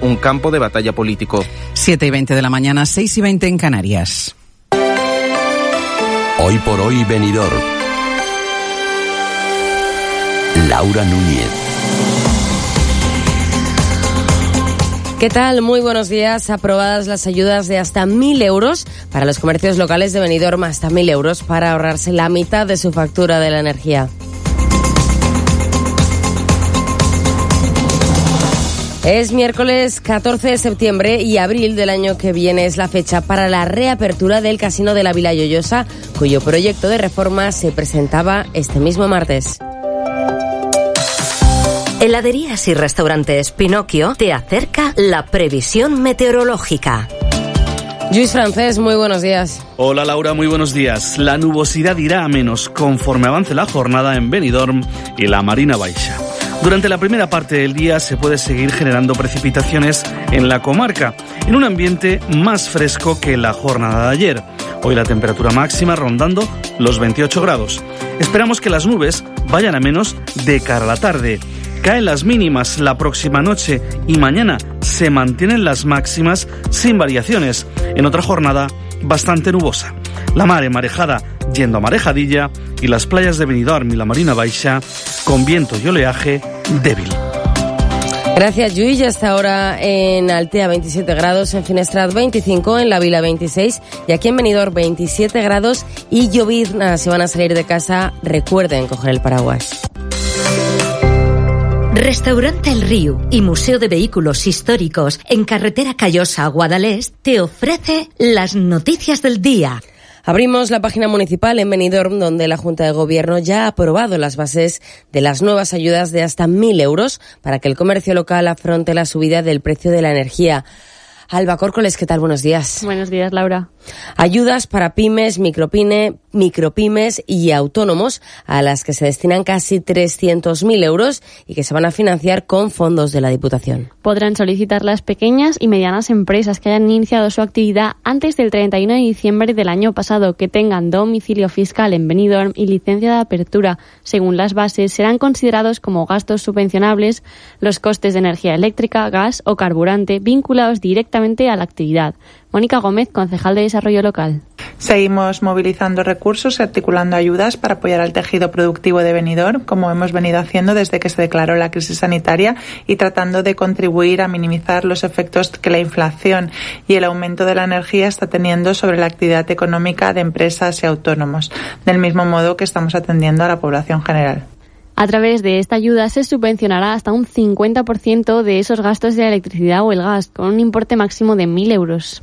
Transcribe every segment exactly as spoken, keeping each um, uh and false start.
un campo de batalla político. siete y veinte de la mañana, seis y veinte en Canarias. Hoy por hoy, Benidorm. Laura Núñez. ¿Qué tal? Muy buenos días. Aprobadas las ayudas de hasta mil euros para los comercios locales de Benidorm, hasta mil euros para ahorrarse la mitad de su factura de la energía. Es miércoles catorce de septiembre y abril del año que viene es la fecha para la reapertura del Casino de la Vila Lloyosa, cuyo proyecto de reforma se presentaba este mismo martes. Heladerías y restaurantes Pinocchio te acerca la previsión meteorológica. Lluís Francés, muy buenos días. Hola Laura, muy buenos días. La nubosidad irá a menos conforme avance la jornada en Benidorm y la Marina Baixa. Durante la primera parte del día se puede seguir generando precipitaciones en la comarca, en un ambiente más fresco que la jornada de ayer. Hoy la temperatura máxima rondando los veintiocho grados. Esperamos que las nubes vayan a menos de cara a la tarde. Caen las mínimas la próxima noche y mañana se mantienen las máximas sin variaciones, en otra jornada bastante nubosa. La mar emarejada yendo a marejadilla y las playas de Benidorm y la Marina Baixa con viento y oleaje débil. Gracias, Lluís. Hasta ahora en Altea veintisiete grados, en Finestrat veinticinco, en la Vila veintiséis y aquí en Benidorm veintisiete grados y llovizna. Si van a salir de casa, recuerden coger el paraguas. Restaurante El Río y Museo de Vehículos Históricos en carretera Callosa a Guadalest te ofrece las noticias del día. Abrimos la página municipal en Benidorm, donde la Junta de Gobierno ya ha aprobado las bases de las nuevas ayudas de hasta mil euros para que el comercio local afronte la subida del precio de la energía. Alba Córcoles, ¿qué tal? Buenos días. Buenos días, Laura. Ayudas para pymes, micropyme, micropymes y autónomos a las que se destinan casi trescientos mil euros y que se van a financiar con fondos de la Diputación. Podrán solicitar las pequeñas y medianas empresas que hayan iniciado su actividad antes del treinta y uno de diciembre del año pasado, que tengan domicilio fiscal en Benidorm y licencia de apertura. Según las bases, serán considerados como gastos subvencionables los costes de energía eléctrica, gas o carburante vinculados directamente a la actividad. Mónica Gómez, concejal de Desarrollo Local. Seguimos movilizando recursos y articulando ayudas para apoyar al tejido productivo de Benidorm, como hemos venido haciendo desde que se declaró la crisis sanitaria, y tratando de contribuir a minimizar los efectos que la inflación y el aumento de la energía está teniendo sobre la actividad económica de empresas y autónomos, del mismo modo que estamos atendiendo a la población general. A través de esta ayuda se subvencionará hasta un cincuenta por ciento de esos gastos de la electricidad o el gas, con un importe máximo de mil euros.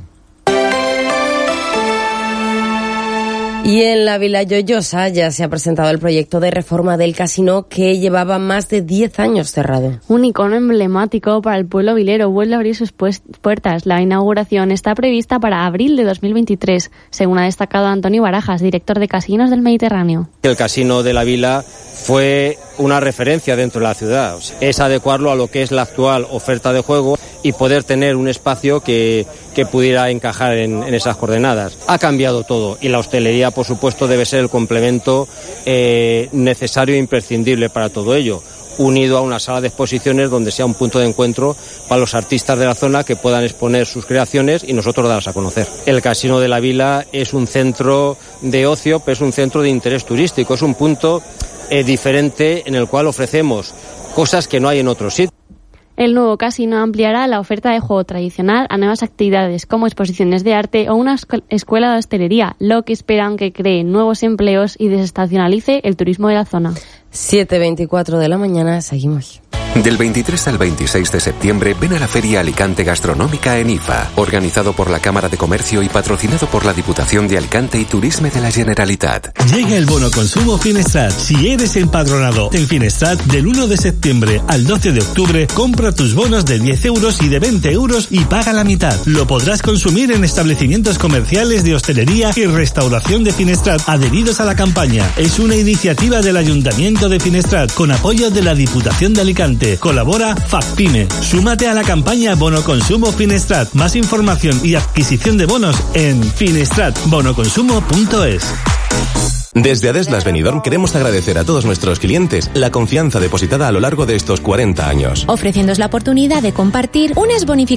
Y en la Vila Lloyosa ya se ha presentado el proyecto de reforma del casino, que llevaba más de diez años cerrado. Un icono emblemático para el pueblo vilero vuelve a abrir sus puertas. La inauguración está prevista para abril de dos mil veintitrés, según ha destacado Antonio Barajas, director de Casinos del Mediterráneo. El casino de la Vila fue una referencia dentro de la ciudad. Es adecuarlo a lo que es la actual oferta de juego y poder tener un espacio que, que pudiera encajar en, en esas coordenadas. Ha cambiado todo y la hostelería, por supuesto, debe ser el complemento eh, necesario e imprescindible para todo ello, unido a una sala de exposiciones donde sea un punto de encuentro para los artistas de la zona que puedan exponer sus creaciones y nosotros darlas a conocer. El Casino de la Vila es un centro de ocio, pero es un centro de interés turístico, es un punto eh, diferente en el cual ofrecemos cosas que no hay en otros sitios. El nuevo casino ampliará la oferta de juego tradicional a nuevas actividades como exposiciones de arte o una escuela de hostelería, lo que esperan que cree nuevos empleos y desestacionalice el turismo de la zona. siete veinticuatro de la mañana, seguimos. Del veintitrés al veintiséis de septiembre ven a la Feria Alicante Gastronómica en I F A, organizado por la Cámara de Comercio y patrocinado por la Diputación de Alicante y Turisme de la Generalitat. Llega el bono consumo Finestrat. Si eres empadronado en Finestrat, del uno de septiembre al doce de octubre, compra tus bonos de diez euros y de veinte euros y paga la mitad. Lo podrás consumir en establecimientos comerciales de hostelería y restauración de Finestrat adheridos a la campaña. Es una iniciativa del Ayuntamiento de Finestrat con apoyo de la Diputación de Alicante. Colabora FACPYME. Súmate a la campaña Bono Consumo Finestrat. Más información y adquisición de bonos en finestrat bono consumo punto es. Desde Adeslas Benidorm queremos agradecer a todos nuestros clientes la confianza depositada a lo largo de estos cuarenta años. Ofreciéndoos la oportunidad de compartir unas bonificaciones